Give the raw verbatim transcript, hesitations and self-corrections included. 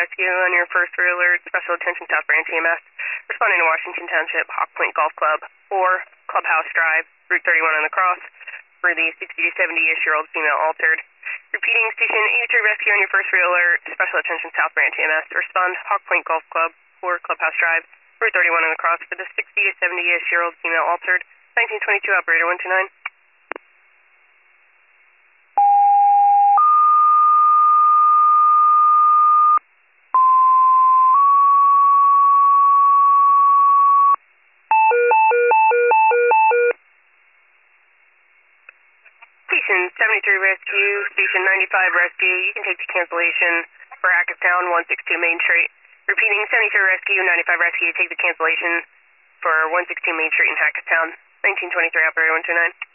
Rescue on your first three alert, Special Attention South Branch E M S, responding to Washington Township, Hawk Point Golf Club, or Clubhouse Drive, Route thirty-one on the cross, for the sixty to seventy-ish-year-old female altered. Repeating, Station eighty-three Rescue on your first three alert, Special Attention South Branch E M S, respond Hawk Point Golf Club, or Clubhouse Drive, Route thirty-one on the cross, for the sixty to seventy-ish-year-old female altered. nineteen twenty-two, Operator one two nine. Station seventy-three Rescue, Station ninety-five Rescue, you can take the cancellation for Hackettstown, one sixty-two Main Street. Repeating, seventy-three Rescue, ninety-five Rescue, take the cancellation for one sixty-two Main Street in Hackettstown. nineteen twenty-three, Operator one two nine.